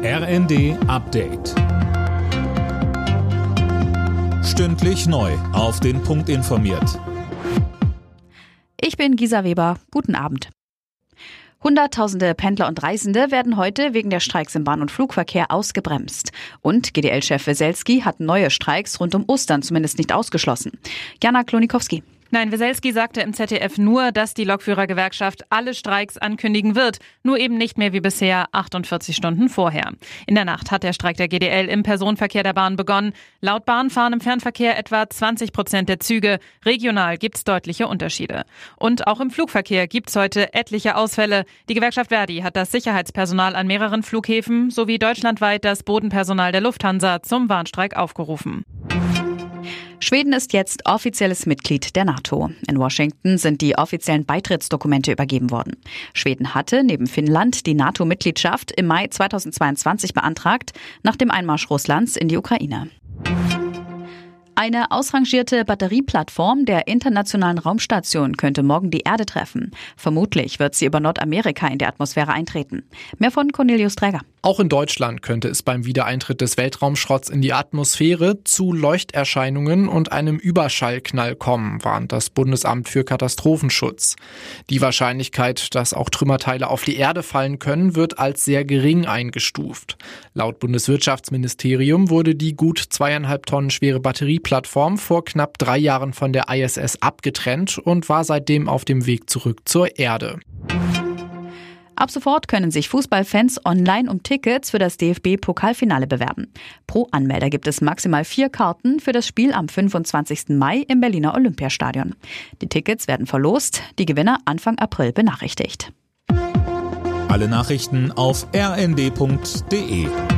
RND Update. Stündlich neu auf den Punkt informiert. Ich bin Gisa Weber. Guten Abend. Hunderttausende Pendler und Reisende werden heute wegen der Streiks im Bahn- und Flugverkehr ausgebremst. Und GDL-Chef Weselski hat neue Streiks rund um Ostern zumindest nicht ausgeschlossen. Jana Klonikowski. Nein, Weselski sagte im ZDF nur, dass die Lokführergewerkschaft alle Streiks ankündigen wird, nur eben nicht mehr wie bisher 48 Stunden vorher. In der Nacht hat der Streik der GDL im Personenverkehr der Bahn begonnen. Laut Bahn fahren im Fernverkehr etwa 20% der Züge. Regional gibt's deutliche Unterschiede. Und auch im Flugverkehr gibt's heute etliche Ausfälle. Die Gewerkschaft Verdi hat das Sicherheitspersonal an mehreren Flughäfen sowie deutschlandweit das Bodenpersonal der Lufthansa zum Warnstreik aufgerufen. Schweden ist jetzt offizielles Mitglied der NATO. In Washington sind die offiziellen Beitrittsdokumente übergeben worden. Schweden hatte neben Finnland die NATO-Mitgliedschaft im Mai 2022 beantragt, nach dem Einmarsch Russlands in die Ukraine. Eine ausrangierte Batterieplattform der Internationalen Raumstation könnte morgen die Erde treffen. Vermutlich wird sie über Nordamerika in die Atmosphäre eintreten. Mehr von Cornelius Träger. Auch in Deutschland könnte es beim Wiedereintritt des Weltraumschrotts in die Atmosphäre zu Leuchterscheinungen und einem Überschallknall kommen, warnt das Bundesamt für Katastrophenschutz. Die Wahrscheinlichkeit, dass auch Trümmerteile auf die Erde fallen können, wird als sehr gering eingestuft. Laut Bundeswirtschaftsministerium wurde die gut 2,5 Tonnen schwere Batterieplattform vor knapp 3 Jahren von der ISS abgetrennt und war seitdem auf dem Weg zurück zur Erde. Ab sofort können sich Fußballfans online um Tickets für das DFB-Pokalfinale bewerben. Pro Anmelder gibt es maximal 4 Karten für das Spiel am 25. Mai im Berliner Olympiastadion. Die Tickets werden verlost, die Gewinner Anfang April benachrichtigt. Alle Nachrichten auf rnd.de.